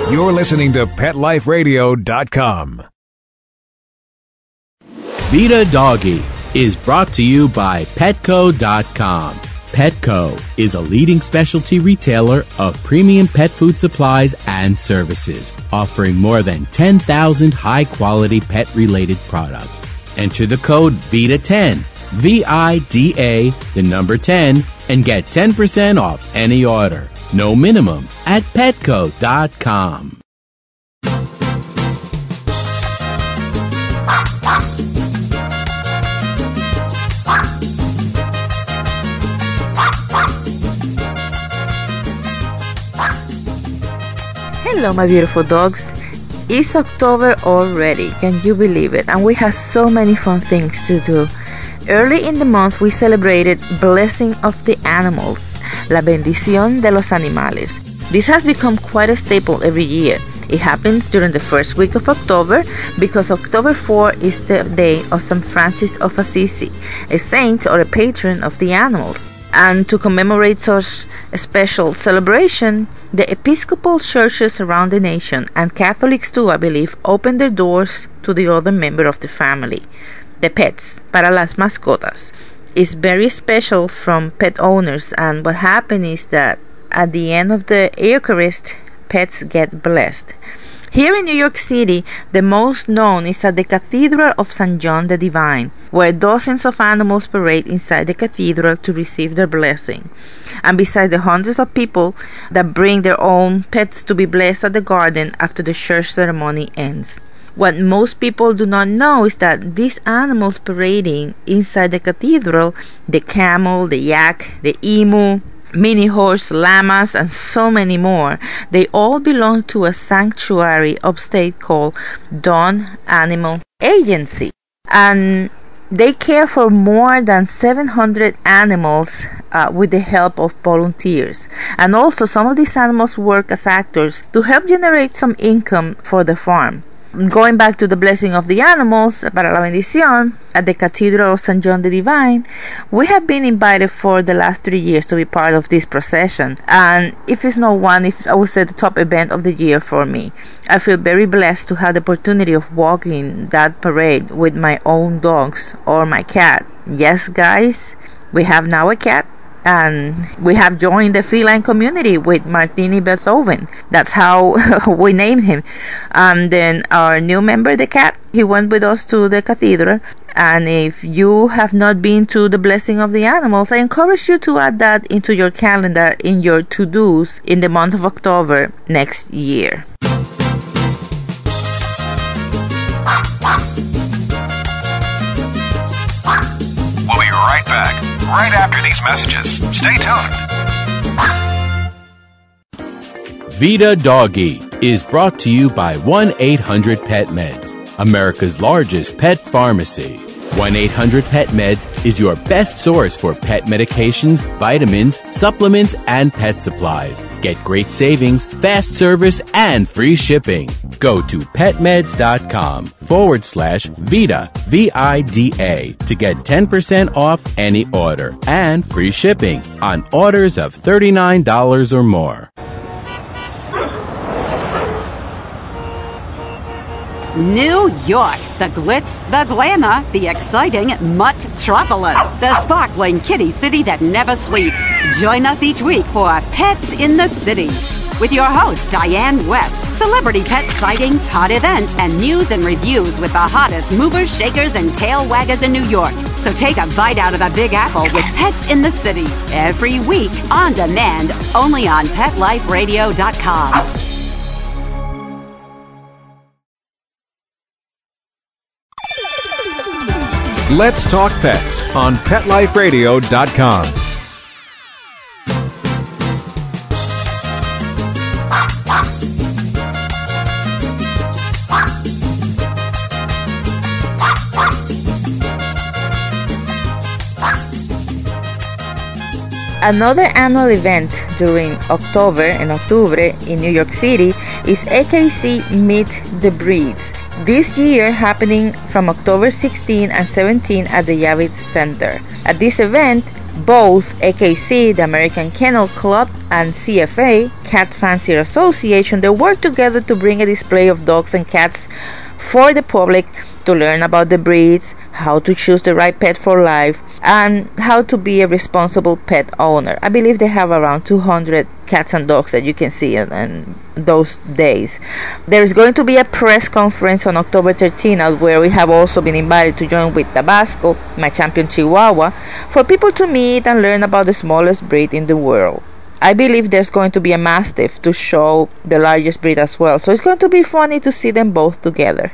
You're listening to PetLifeRadio.com. Vida Doggy is brought to you by Petco.com. Petco is a leading specialty retailer of premium pet food supplies and services, offering more than 10,000 high-quality pet-related products. Enter the code VIDA10, VIDA, the number 10, and get 10% off any order. No minimum at Petco.com. Hello, my beautiful dogs. It's October already, can you believe it? And we have so many fun things to do. Early in the month, we celebrated Blessing of the Animals, La Bendición de los Animales. This has become quite a staple every year. It happens during the first week of October because October 4 is the day of St. Francis of Assisi, a saint or a patron of the animals. And to commemorate such a special celebration, the Episcopal churches around the nation, and Catholics too, I believe, open their doors to the other member of the family, the pets, para las mascotas. It's very special from pet owners, and what happens is that at the end of the Eucharist, pets get blessed. Here in New York City, the most known is at the Cathedral of St. John the Divine, where dozens of animals parade inside the cathedral to receive their blessing. And besides the hundreds of people that bring their own pets to be blessed at the garden after the church ceremony ends. What most people do not know is that these animals parading inside the cathedral, the camel, the yak, the emu, mini horse, llamas, and so many more, they all belong to a sanctuary upstate called Dawn Animal Agency. And they care for more than 700 animals with the help of volunteers. And also some of these animals work as actors to help generate some income for the farm. Going back to the blessing of the animals, para la bendición, at the Cathedral of St. John the Divine, we have been invited for the last 3 years to be part of this procession. And if it's not one, if I would say the top event of the year for me. I feel very blessed to have the opportunity of walking that parade with my own dogs or my cat. Yes, guys, we have now a cat. And we have joined the feline community with Martini Beethoven. That's how we named him. And then our new member, the cat, he went with us to the cathedral. And if you have not been to the blessing of the animals, I encourage you to add that into your calendar, in your to-dos in the month of October next year. We'll be right back. Right after these messages. Stay tuned. Vida Doggy is brought to you by 1-800-PET-MEDS, America's largest pet pharmacy. 1-800-PET-MEDS is your best source for pet medications, vitamins, supplements, and pet supplies. Get great savings, fast service, and free shipping. Go to petmeds.com/VIDA, VIDA, to get 10% off any order and free shipping on orders of $39 or more. New York, the glitz, the glamour, the exciting Mutt-tropolis, the sparkling kitty city that never sleeps. Join us each week for Pets in the City with your host, Diane West. Celebrity pet sightings, hot events, and news and reviews with the hottest movers, shakers, and tail waggers in New York. So take a bite out of the Big Apple with Pets in the City every week on demand, only on PetLifeRadio.com. Let's Talk Pets on PetLifeRadio.com. Another annual event during October in New York City is AKC Meet the Breeds. This year happening from October 16 and 17 at the Javits Center. At this event, Both AKC, the American Kennel Club, and CFA, Cat Fancier Association, they work together to bring a display of dogs and cats for the public to learn about the breeds, how to choose the right pet for life, and how to be a responsible pet owner. I believe they have around 200 cats and dogs that you can see in those days. There is going to be a press conference on October 13th where we have also been invited to join with Tabasco, my champion Chihuahua, for people to meet and learn about the smallest breed in the world. I believe there's going to be a Mastiff to show the largest breed as well, so it's going to be funny to see them both together.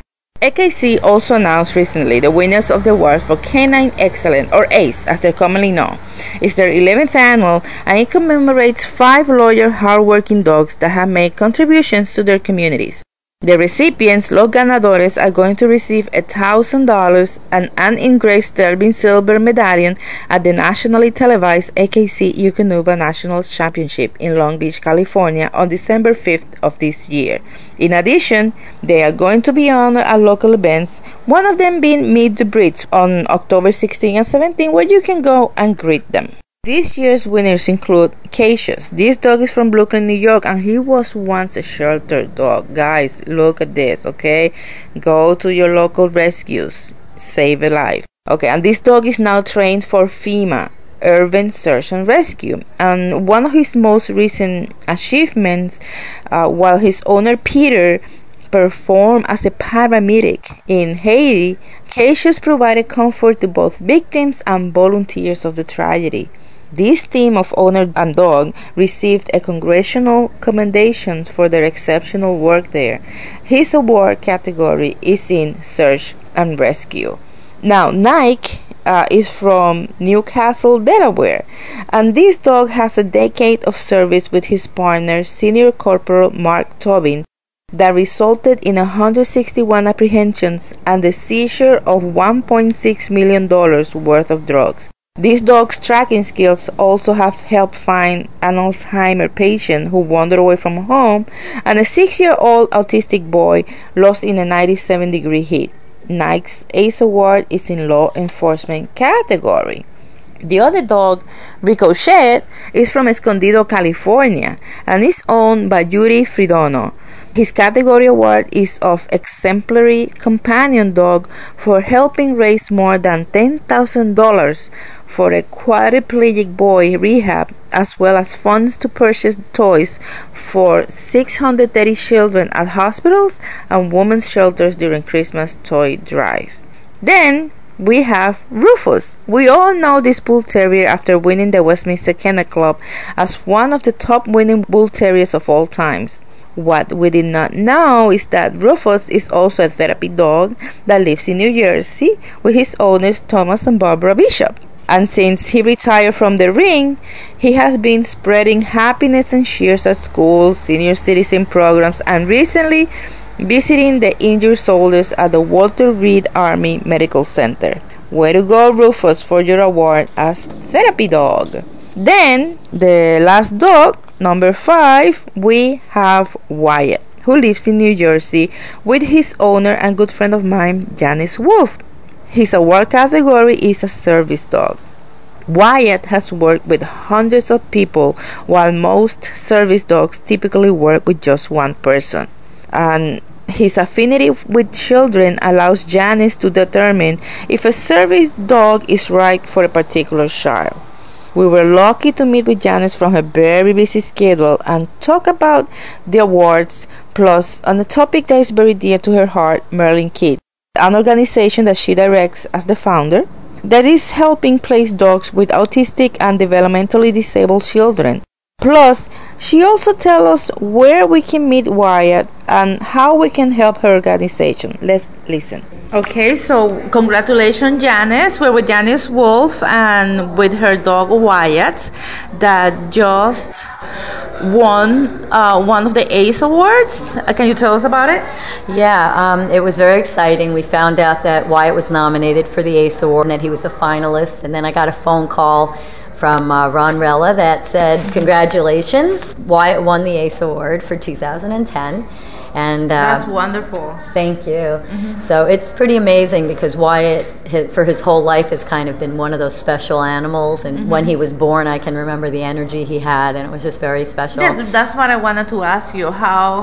AKC also announced recently the winners of the award for Canine Excellence, or ACE as they're commonly known. It's their 11th annual, and it commemorates 5 loyal, hardworking dogs that have made contributions to their communities. The recipients, Los Ganadores, are going to receive $1,000 and an engraved sterling silver medallion at the nationally televised AKC Eukanuba National Championship in Long Beach, California on December 5th of this year. In addition, they are going to be honored at local events, one of them being Meet the Breeds on October 16 and 17, where you can go and greet them. This year's winners include Cassius. This dog is from Brooklyn, New York, and he was once a sheltered dog. Guys, look at this, okay? Go to your local rescues. Save a life. Okay, and this dog is now trained for FEMA, Urban Search and Rescue. And one of his most recent achievements, while his owner Peter performed as a paramedic in Haiti, Cassius provided comfort to both victims and volunteers of the tragedy. This team of owner and dog received a congressional commendation for their exceptional work there. His award category is in Search and Rescue. Now, Nike is from Newcastle, Delaware, and this dog has a decade of service with his partner, Senior Corporal Mark Tobin, that resulted in 161 apprehensions and the seizure of $1.6 million worth of drugs. These dogs' tracking skills also have helped find an Alzheimer's patient who wandered away from home and a 6-year-old autistic boy lost in a 97-degree heat. Nike's ACE Award is in law enforcement category. The other dog, Ricochet, is from Escondido, California, and is owned by Yuri Fridono. His category award is of exemplary companion dog for helping raise more than $10,000 for a quadriplegic boy rehab, as well as funds to purchase toys for 630 children at hospitals and women's shelters during Christmas toy drives. Then we have Rufus. We all know this bull terrier after winning the Westminster Kennel Club as one of the top winning bull terriers of all times. What we did not know is that Rufus is also a therapy dog that lives in New Jersey with his owners Thomas and Barbara Bishop. And since he retired from the ring, he has been spreading happiness and cheers at schools, senior citizen programs, and recently visiting the injured soldiers at the Walter Reed Army Medical Center. Way to go, Rufus, for your award as therapy dog. Then, the last dog, number 5, we have Wyatt, who lives in New Jersey with his owner and good friend of mine, Janice Wolf. His award category is a service dog. Wyatt has worked with hundreds of people, while most service dogs typically work with just one person. And his affinity with children allows Janice to determine if a service dog is right for a particular child. We were lucky to meet with Janice from her very busy schedule and talk about the awards, plus on a topic that is very dear to her heart, Merlin Kids, an organization that she directs as the founder, that is helping place dogs with autistic and developmentally disabled children. Plus, she also tells us where we can meet Wyatt and how we can help her organization. Let's listen. Okay, so congratulations, Janice. We're with Janice Wolf and with her dog Wyatt that just won one of the ACE Awards. Can you tell us about it? Yeah, it was very exciting. We found out that Wyatt was nominated for the ACE Award and that he was a finalist. And then I got a phone call from Ron Rella that said, congratulations, Wyatt won the ACE Award for 2010. And that's wonderful. Thank you. So it's pretty amazing because Wyatt, for his whole life, has kind of been one of those special animals. And when he was born, I can remember the energy he had, and it was just very special. Yes, that's what I wanted to ask you, how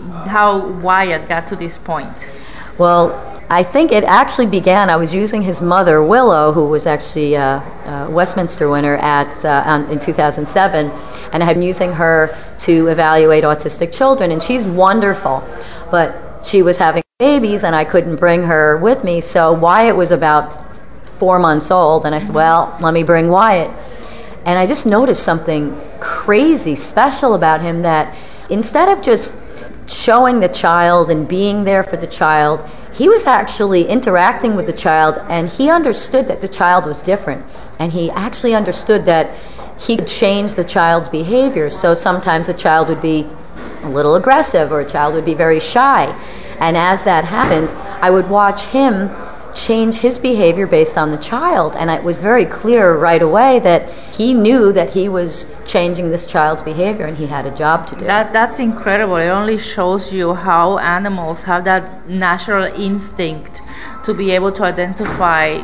Wyatt got to this point. Well, I think it actually began, I was using his mother, Willow, who was actually a Westminster winner in 2007, and I had been using her to evaluate autistic children, and she's wonderful, but she was having babies, and I couldn't bring her with me, so Wyatt was about 4 months old, and I said, well, let me bring Wyatt. And I just noticed something crazy special about him, that instead of just showing the child and being there for the child, he was actually interacting with the child, and he understood that the child was different, and he actually understood that he could change the child's behavior. So sometimes the child would be a little aggressive, or a child would be very shy, and as that happened, I would watch him change his behavior based on the child, and it was very clear right away that he knew that he was changing this child's behavior, and he had a job to do. That's incredible. It only shows you how animals have that natural instinct to be able to identify,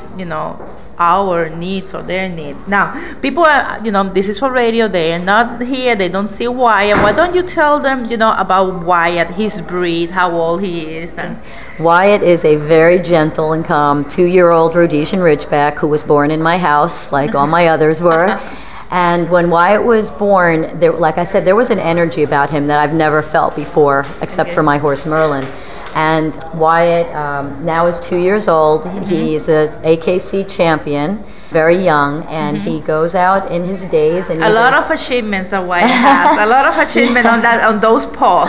our needs or their needs. Now, people are, this is for radio, they are not here, they don't see Wyatt. Why don't you tell them, about Wyatt, his breed, how old he is? And Wyatt is a very gentle and calm 2-year-old Rhodesian Ridgeback who was born in my house, like all my others were. And when Wyatt was born, like I said, there was an energy about him that I've never felt before, except for my horse Merlin. And Wyatt now is 2 years old. He's a AKC champion, very young, and he goes out in his days. And a lot of achievements that Wyatt has. A lot of achievement on those paws.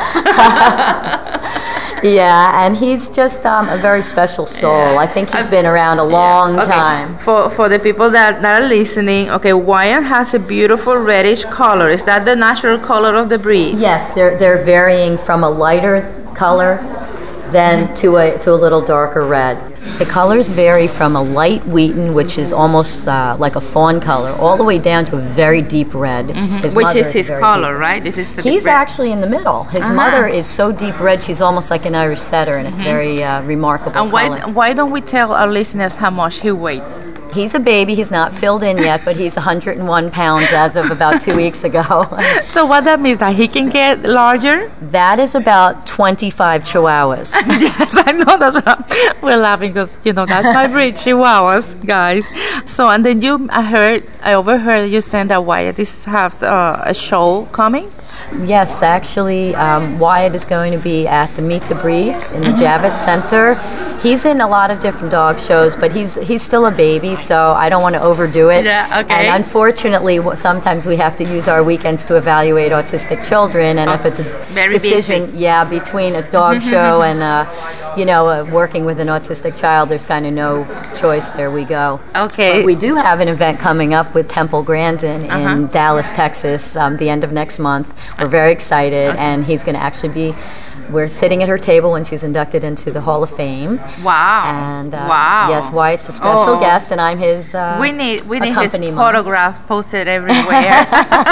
Yeah, and he's just a very special soul. I think he's been around a long time. For the people that are listening, Wyatt has a beautiful reddish color. Is that the natural color of the breed? Yes, they're varying from a lighter color then to a little darker red. The colors vary from a light wheaten, which is almost like a fawn color, all the way down to a very deep red. Which is his color, right? He's actually in the middle. His mother is so deep red, she's almost like an Irish setter, and it's very remarkable and color. Why don't we tell our listeners how much he weighs? He's a baby. He's not filled in yet, but he's 101 pounds as of about 2 weeks ago. So what that means, that he can get larger? That is about 25 Chihuahuas. Yes, I know. That's what we're laughing because, that's my breed, Chihuahuas, guys. So, and then I overheard you saying that Wyatt has a show coming? Yes, actually, Wyatt is going to be at the Meet the Breeds in the Javits Center. He's in a lot of different dog shows, but he's still a baby, so I don't want to overdo it. Yeah, okay. And unfortunately, sometimes we have to use our weekends to evaluate autistic children, and if it's a decision, between a dog show and working with an autistic child, there's kind of no choice. There we go. Okay. But we do have an event coming up with Temple Grandin in Dallas, Texas, the end of next month. We're very excited, and he's going to actually we're sitting at her table when she's inducted into the Hall of Fame. Wow. And wow. Yes, Wyatt's a special guest, and I'm his we need his photograph posted everywhere.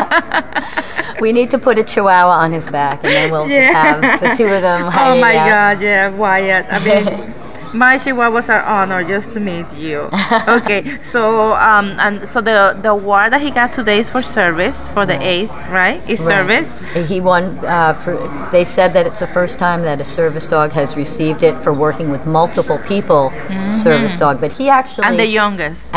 We need to put a Chihuahua on his back, and then we'll just have the two of them hanging out. Oh my God, yeah, Wyatt. I mean, my Chihuahuas are honored just to meet you. Okay, so so the award that he got today is for service for the ACE, right? Service. He won. They said that it's the first time that a service dog has received it for working with multiple people. Service dog, but he actually and the youngest.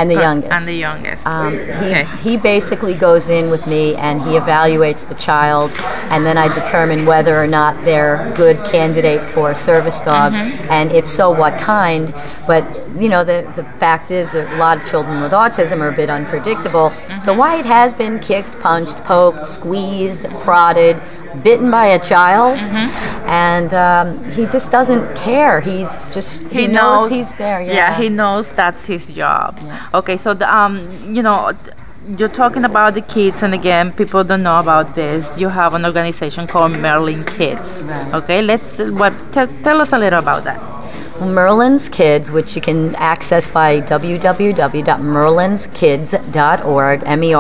He basically goes in with me and he evaluates the child, and then I determine whether or not they're a good candidate for a service dog, and if so, what kind. But the fact is that a lot of children with autism are a bit unpredictable. So Wyatt has been kicked, punched, poked, squeezed, prodded, bitten by a child, and he just doesn't care. He knows he's there. Yeah, he knows that's his job. Yeah. Okay, so you're talking about the kids, and again, people don't know about this. You have an organization called Merlin Kids. Right. Okay, tell us a little about that. Merlin's Kids, which you can access by www.merlinskids.org,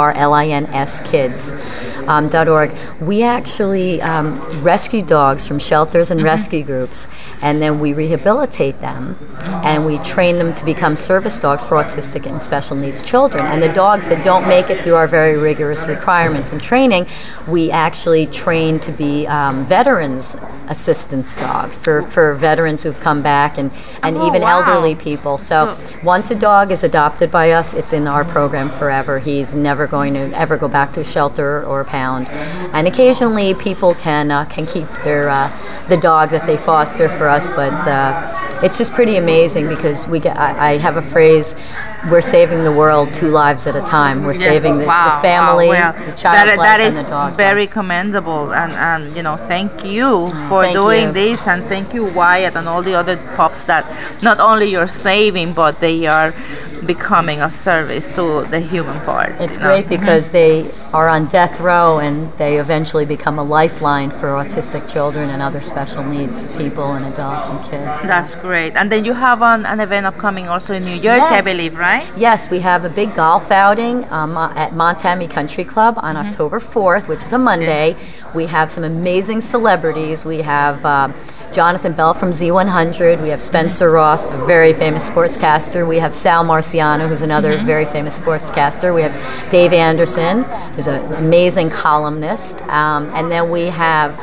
MERLINS kids.org. We actually rescue dogs from shelters and rescue groups, and then we rehabilitate them, and we train them to become service dogs for autistic and special needs children. And the dogs that don't make it through our very rigorous requirements and training, we actually train to be veterans assistance dogs for veterans who've come back and even elderly people. So once a dog is adopted by us, it's in our program forever. He's never going to ever go back to a shelter or a pound. And occasionally people can keep the dog that they foster for us, but it's just pretty amazing because I have a phrase, we're saving the world 2 lives at a time. We're saving the family, the child's life, and the dog's life. That is very commendable, and thank you for doing this, and thank you, Wyatt, and all the other pups that not only you're saving, but they are becoming a service to the human parts. It's great because they are on death row, and they eventually become a lifeline for autistic children and other special needs people and adults and kids. That's great. And then you have an event upcoming also in New Jersey, I believe, right? Yes, we have a big golf outing at Montami Country Club on October 4th, which is a Monday. We have some amazing celebrities. We have Jonathan Bell from Z100. We have Spencer Ross, a very famous sportscaster. We have Sal Marciano, who's another very famous sportscaster. We have Dave Anderson, who's an amazing columnist. And then we have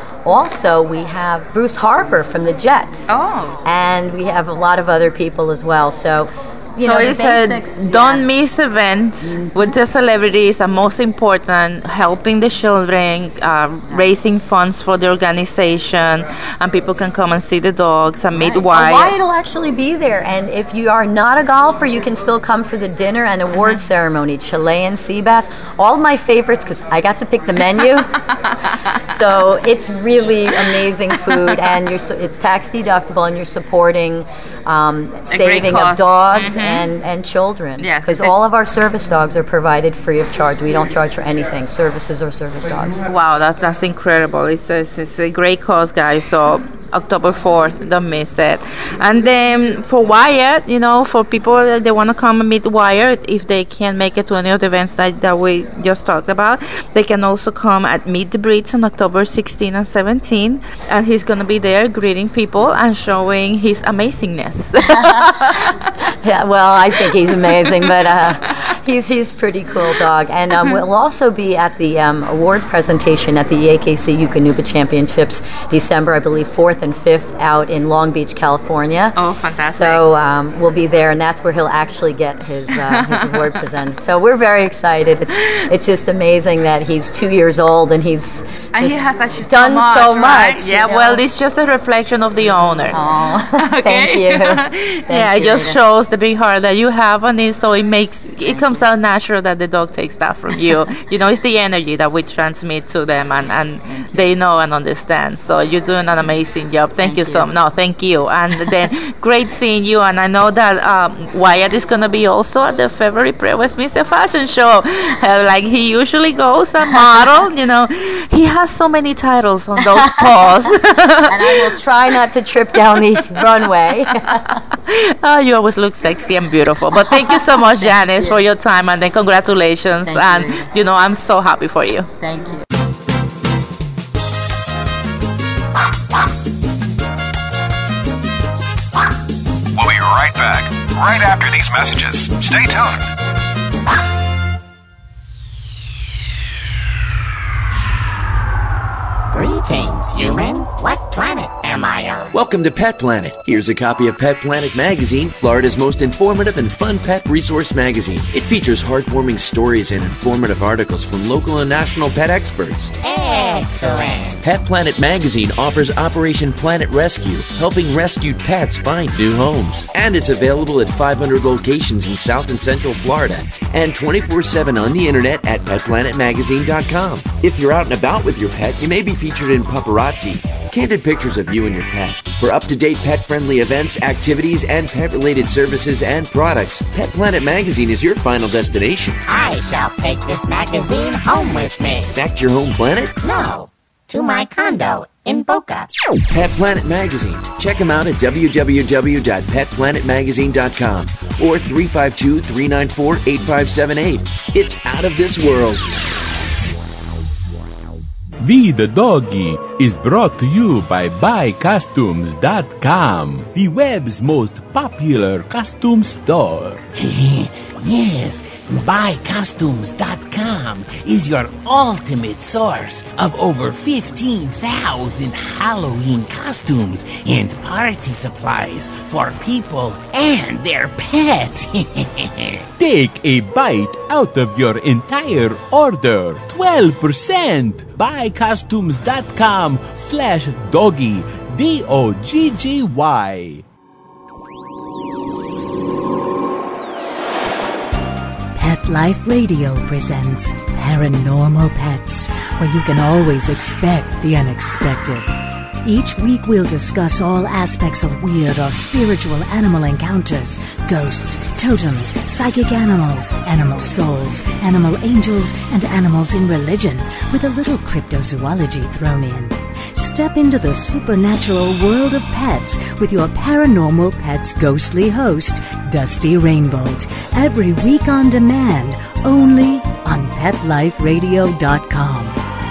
Bruce Harper from the Jets. Oh. And we have a lot of other people as well. So it's a don't miss event with the celebrities, and most important, helping the children, raising funds for the organization, and people can come and see the dogs and meet Wyatt. Wyatt will actually be there, and if you are not a golfer, you can still come for the dinner and award ceremony, Chilean sea bass. All of my favorites, because I got to pick the menu. So it's really amazing food, and it's tax deductible, and you're supporting saving of dogs and children. Yes, because all of our service dogs are provided free of charge. We don't charge for anything, services or service dogs. Wow, that's incredible. It's a great cause, guys. So October 4th, don't miss it. And then for Wyatt, for people that they want to come and meet Wyatt, if they can't make it to any of the events that we just talked about, they can also come at Meet the Breeds on October 16 and 17, and he's going to be there greeting people and showing his amazingness. Yeah, well, I think he's amazing, but he's pretty cool dog. And we'll also be at the awards presentation at the AKC Eukanuba Championships, December, I believe, 4th and 5th, out in Long Beach, California. Oh, fantastic. So we'll be there, and that's where he'll actually get his award presented. So we're very excited. It's just amazing that he's 2 years old, and he has done so much. Yeah, well, it's just a reflection of the owner. Oh, thank you. It just shows the big heart that you have on it, so it comes out natural that the dog takes that from you. It's the energy that we transmit to them, and they know and understand. So you're doing an amazing job. Thank you so much. No, thank you. And then great seeing you. And I know that Wyatt is going to be also at the February Westminster Fashion Show, like he usually goes and model. He has so many titles on those paws. And I will try not to trip down the runway. You always look sexy and beautiful. But thank you so much, Janice, for your time, and then congratulations. Thank you. I'm so happy for you. Thank you. We'll be right back, right after these messages. Stay tuned. Greetings, human. What planet am I on? Welcome to Pet Planet. Here's a copy of Pet Planet Magazine, Florida's most informative and fun pet resource magazine. It features heartwarming stories and informative articles from local and national pet experts. Excellent. Pet Planet Magazine offers Operation Planet Rescue, helping rescued pets find new homes. And it's available at 500 locations in South and Central Florida and 24/7 on the internet at petplanetmagazine.com. If you're out and about with your pet, you may be featured in Paparazzi, candid pictures of you and your pet. For up-to-date pet-friendly events, activities, and pet-related services and products, Pet Planet Magazine is your final destination. I shall take this magazine home with me. Back to your home planet? No, to my condo in Boca. Pet Planet Magazine. Check them out at www.petplanetmagazine.com or 352-394-8578. It's out of this world. We the Doggy is brought to you by BuyCostumes.com, the web's most popular costume store. Yes, BuyCostumes.com is your ultimate source of over 15,000 Halloween costumes and party supplies for people and their pets. Take a bite out of your entire order. 12%. BuyCostumes.com/doggy. DOGGY. Pet Life Radio presents Paranormal Pets, where you can always expect the unexpected. Each week we'll discuss all aspects of weird or spiritual animal encounters, ghosts, totems, psychic animals, animal souls, animal angels, and animals in religion, with a little cryptozoology thrown in. Step into the supernatural world of pets with your Paranormal Pets ghostly host, Dusty Rainbolt, every week on demand, only on PetLifeRadio.com.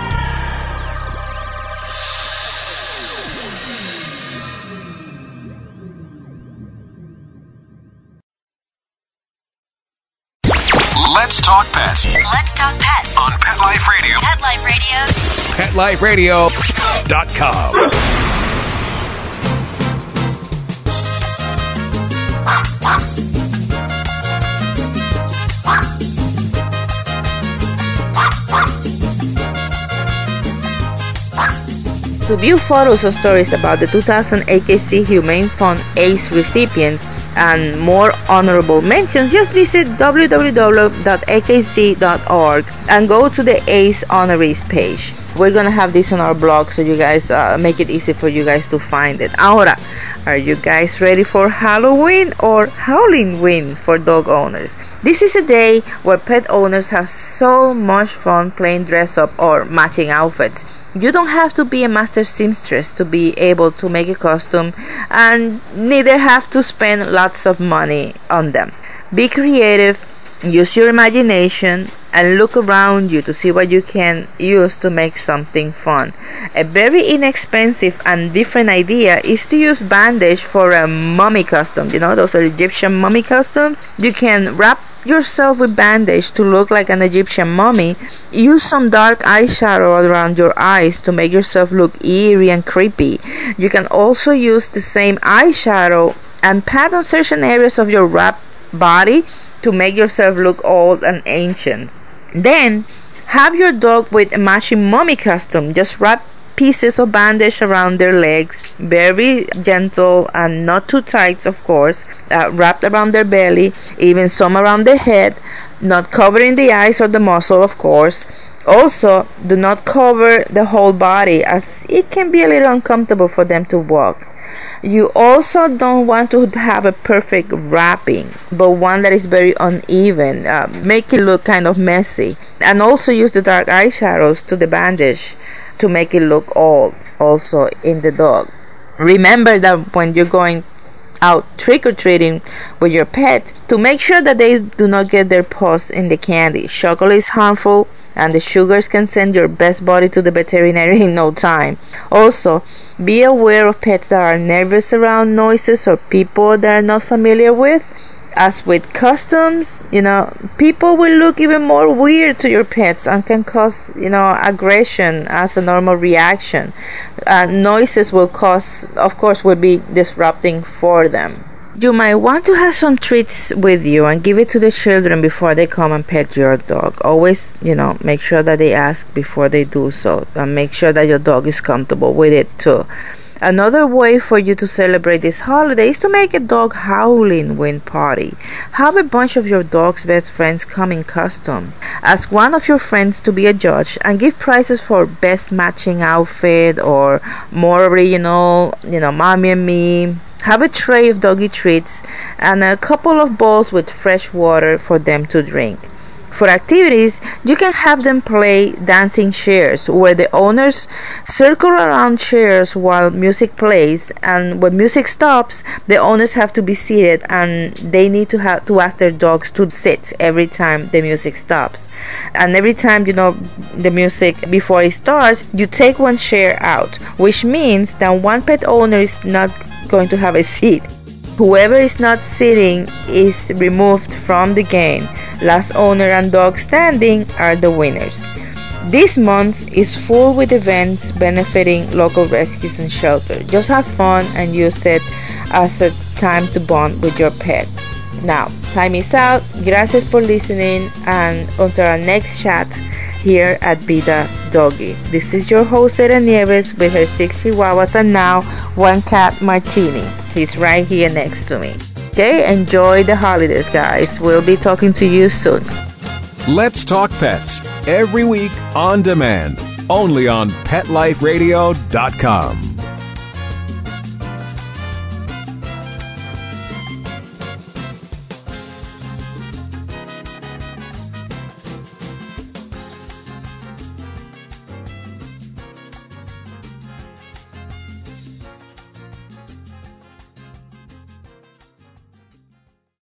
Let's talk pets. Let's talk pets On Pet Life Radio. Pet Life Radio. PetLifeRadio.com. To view photos or stories about the 2000 AKC Humane Fund ACE recipients and more honorable mentions, just visit www.akc.org and go to the ACE honorees page. We're gonna have this on our blog, so you guys make it easy for you guys to find it. Ahora, are you guys ready for Halloween or Howlingween for dog owners? This is a day where pet owners have so much fun playing dress up or matching outfits. You don't have to be a master seamstress to be able to make a costume, and neither have to spend lots of money on them. Be creative, use your imagination, and look around you to see what you can use to make something fun. A very inexpensive and different idea is to use bandage for a mummy costume. You know, those are Egyptian mummy costumes. You can wrap yourself with bandage to look like an Egyptian mummy. Use some dark eyeshadow around your eyes to make yourself look eerie and creepy. You can also use the same eyeshadow and pat on certain areas of your wrapped body to make yourself look old and ancient. Then have your dog with a matching mummy costume. Just wrap pieces of bandage around their legs, very gentle and not too tight, of course, wrapped around their belly, even some around their head, not covering the eyes or the muzzle, of course. Also, do not cover the whole body, as it can be a little uncomfortable for them to walk. You also don't want to have a perfect wrapping, but one that is very uneven. Make it look kind of messy. And also use the dark eyeshadows to the bandage to make it look old also in the dog. Remember that when you're going out trick-or-treating with your pet, to make sure that they do not get their paws in the candy. Chocolate is harmful, and the sugars can send your best buddy to the veterinary in no time. Also, be aware of pets that are nervous around noises or people they are not familiar with. As with customs, people will look even more weird to your pets and can cause, aggression as a normal reaction. Noises will be disrupting for them. You might want to have some treats with you and give it to the children before they come and pet your dog. Always, make sure that they ask before they do so, and make sure that your dog is comfortable with it too. Another way for you to celebrate this holiday is to make a dog Howlingween party. Have a bunch of your dog's best friends come in costume. Ask one of your friends to be a judge and give prizes for best matching outfit or more, mommy and me. Have a tray of doggy treats and a couple of bowls with fresh water for them to drink. For activities, you can have them play dancing chairs, where the owners circle around chairs while music plays, and when music stops, the owners have to be seated and they need to ask their dogs to sit every time the music stops. And every time the music before it starts, you take one chair out, which means that one pet owner is not going to have a seat. Whoever is not sitting is removed from the game. Last owner and dog standing are the winners. This month is full with events benefiting local rescues and shelters. Just have fun and use it as a time to bond with your pet. Now, time is out. Gracias por listening, and until our next chat here at Vida Doggy. This is your host, Era Nieves, with her 6 chihuahuas and now 1 cat, Martini. He's right here next to me. Okay, enjoy the holidays, guys. We'll be talking to you soon. Let's Talk Pets, every week on demand, only on PetLifeRadio.com.